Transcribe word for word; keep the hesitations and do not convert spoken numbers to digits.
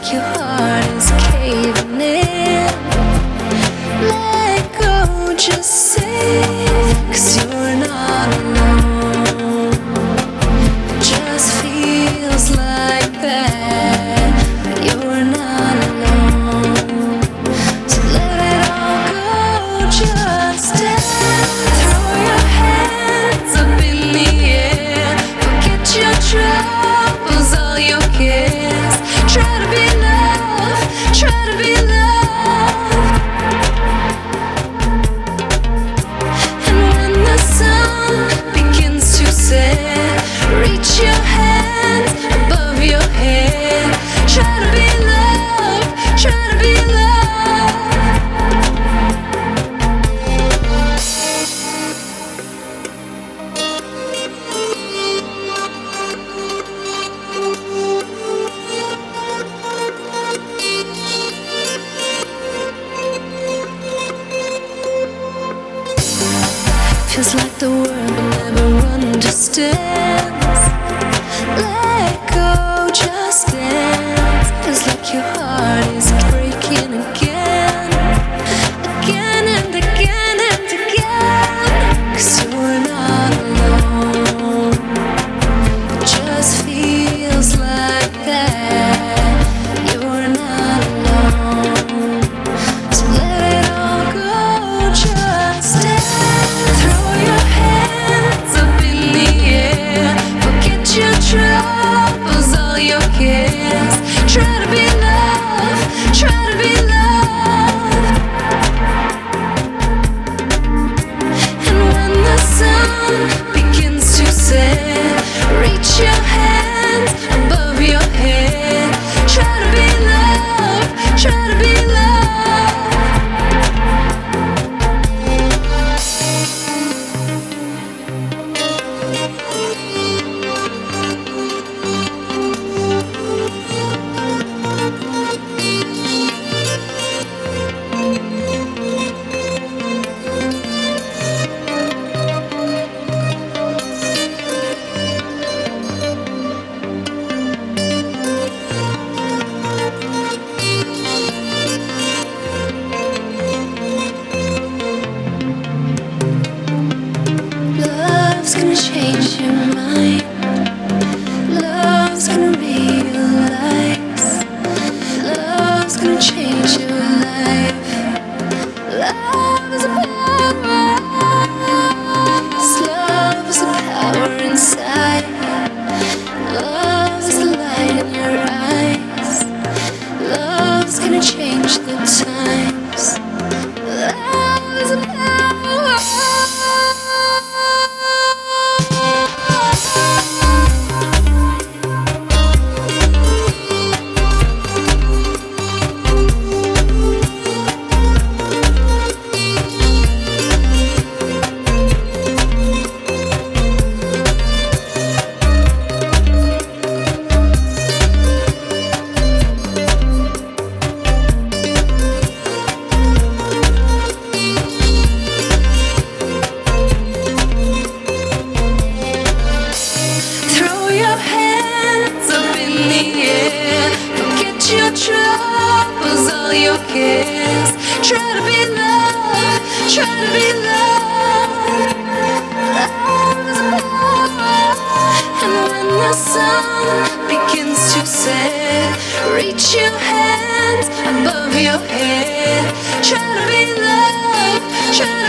like your heart is caving in. Let go, just say, 'cause you're not alone. It just feels like that, but you're not alone. So let it all go, just dance. Throw your hands up in the air. Forget your troubles, all your cares. Try to be love, try to be love. And when the sun begins to set, reach your hands above your head. Try to be love, try to be love. Feels like the world will never understands. Let go, just dance. Feels like your heart is breaking again, again and again and again. 'Cause you're not alone. It just feels like that. You're not alone. So let it all go, just dance. Throw your hands up in the air. Forget your troubles, all your cares. Try to be love, try to be love. And when the sun begins to set, reach your hands above your head. Try to be love, try to be love. Love's gonna change your mind. Love's gonna realize. Love's gonna change your life. Love is a power. Love is a power inside. Love is the light in your eyes. Love's gonna change the times. Love is a power. Throw your hands up in the air. Forget your troubles, all your cares. Try to be love, try to be love. Love is power. And when the sun begins to set, reach your hands above your head. Try to be love, try to